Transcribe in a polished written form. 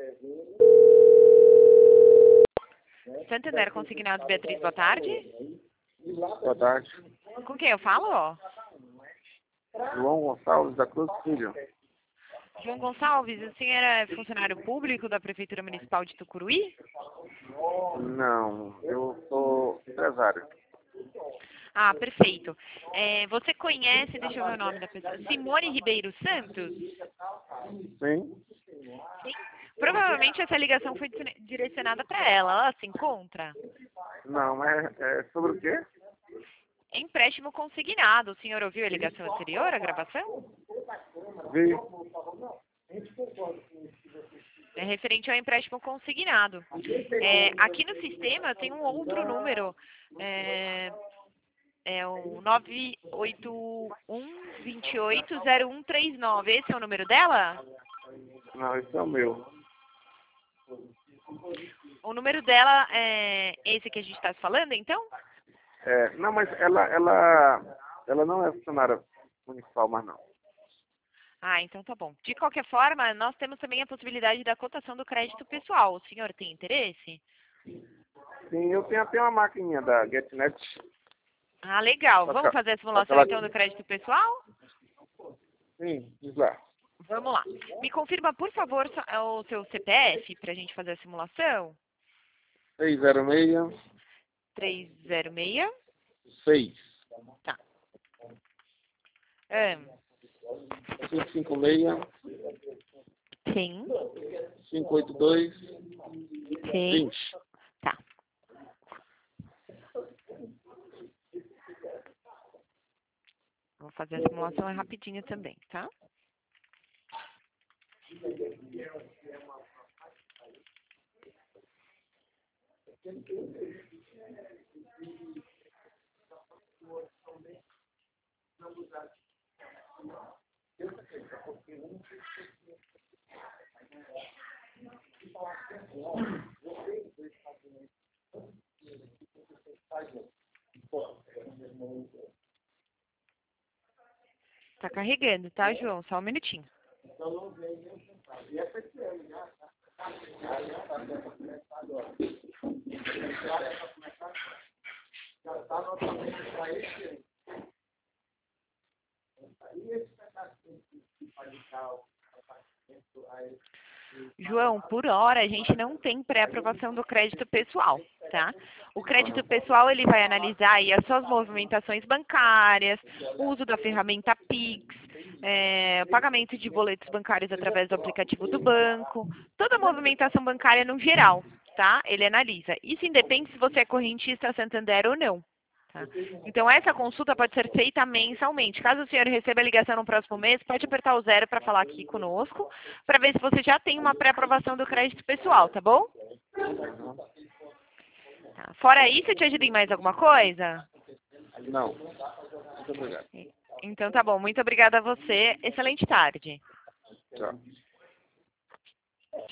Santander Consignados, Beatriz, boa tarde. Boa tarde. Com quem eu falo? João Gonçalves da Cruz Filho. João Gonçalves, o senhor é funcionário público da Prefeitura Municipal de Tucuruí? Não, eu sou empresário. Ah, perfeito. Você conhece, deixa eu ver o nome da pessoa, Simone Ribeiro Santos? Sim? Sim. Provavelmente essa ligação foi direcionada para ela. Ela se encontra? Não, mas é sobre o quê? Empréstimo consignado. O senhor ouviu a ligação anterior, a gravação? Vi. É referente ao empréstimo consignado. Aqui no sistema tem um outro número. É o 981280139. Esse é o número dela? Não, esse é o meu. O número dela é esse que a gente está falando, então? Não, mas ela não é funcionária municipal, mas não. Ah, então tá bom. De qualquer forma, nós temos também a possibilidade da cotação do crédito pessoal. O senhor tem interesse? Sim, eu tenho até uma maquininha da GetNet. Ah, legal. Vamos fazer a simulação então do crédito pessoal? Sim, diz lá. Vamos lá. Me confirma, por favor, o seu CPF para a gente fazer a simulação. 606 306. 6 Tá. 556 Sim. 582 Sim. 20. Tá. Vou fazer a simulação rapidinho também, tá? Tá carregando, tá, João? Só um minutinho. João, por hora a gente não tem pré-aprovação do crédito pessoal, tá? O crédito pessoal ele vai analisar aí as suas movimentações bancárias, o uso da ferramenta Pix, o pagamento de boletos bancários através do aplicativo do banco, toda a movimentação bancária no geral, tá? Ele analisa. Isso independe se você é correntista Santander ou não. Tá? Então, essa consulta pode ser feita mensalmente. Caso o senhor receba a ligação no próximo mês, pode apertar o 0 para falar aqui conosco, para ver se você já tem uma pré-aprovação do crédito pessoal, tá bom? Tá. Fora isso, eu te ajudo em mais alguma coisa? Não. Muito obrigado. Então, tá bom. Muito obrigada a você. Excelente tarde. Tchau.